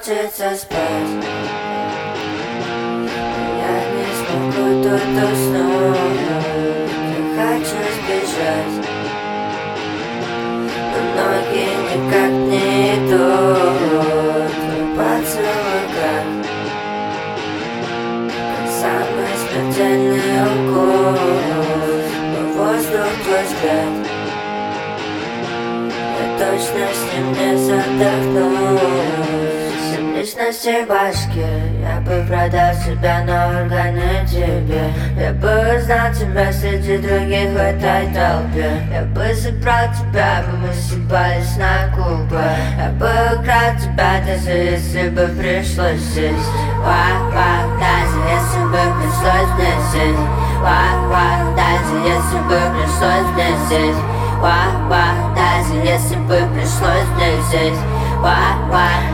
хочется спать. Я не смогу тут уснуть, я хочу сбежать, но ноги никак не идут. Твой поцелуй как самый смертельный укус, но воздух твой взгляд, я точно с ним не задохнусь. Всем личности башки, я бы продал себя на органы тебе. Я бы узнал тебя среди других в этой толпе. Я бы забрал тебя, бы мы съебались на Кубы. Я бы украл тебя, даже если бы пришлось сесть. Ва-ва, даже если бы пришлось мне сесть. Ва-ва, даже если бы пришлось мне сесть. Ва-ва, даже если бы пришлось мне сесть. Ва-ва.